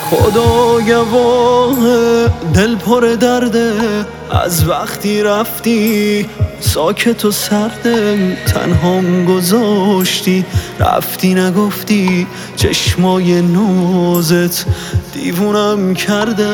خدا گواه دل پر درده، از وقتی رفتی ساکت و سرده، تنهام گذاشتی رفتی نگفتی، چشمای نازت دیوونم کرده.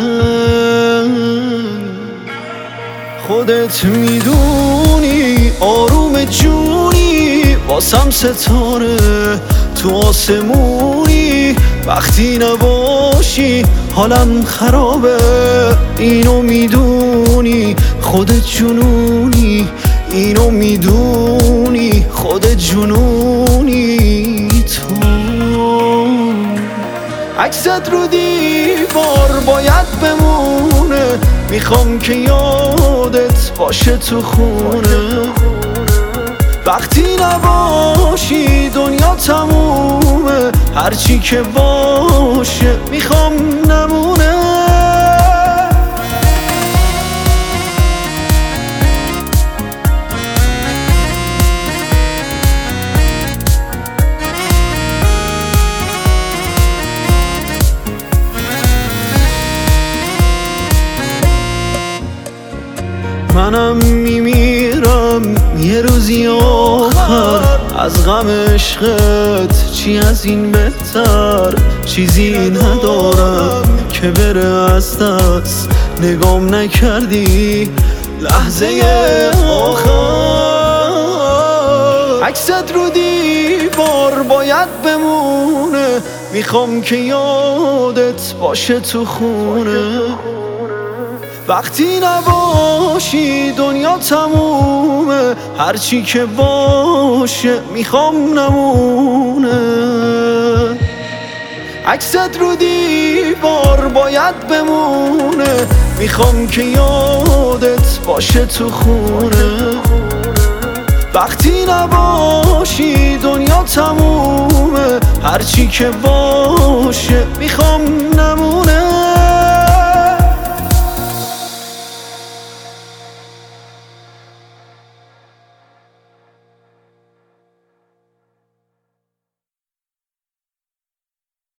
خودت میدونی آروم جونی، واسم ستاره تو آسمونی، وقتی نباشی حالم خرابه، اینو میدونی خودت جنونی، اینو میدونی خودت جنونی. تو عکست رو دیوار باید بمونه، میخوام که یادت باشه تو خونه، وقتی نباشی دنیا تمومه، هرچی که باشه میخوام نمونه. منم میمیرم یه روزی آخر، از غم عشقت چی از این بهتر، چیزی ندارم که بره از دست، نگام نکردی لحظه آخر. عکست رو دیوار باید بمونه، میخوام که یادت باشه تو خونه، وقتی نباشی دنیا تمومه، هرچی که باشه میخوام نمونه. عکست رو دیوار باید بمونه، میخوام که یادت باشه تو خونه، وقتی نباشی دنیا تمومه، هرچی که باشه میخوام نمونه.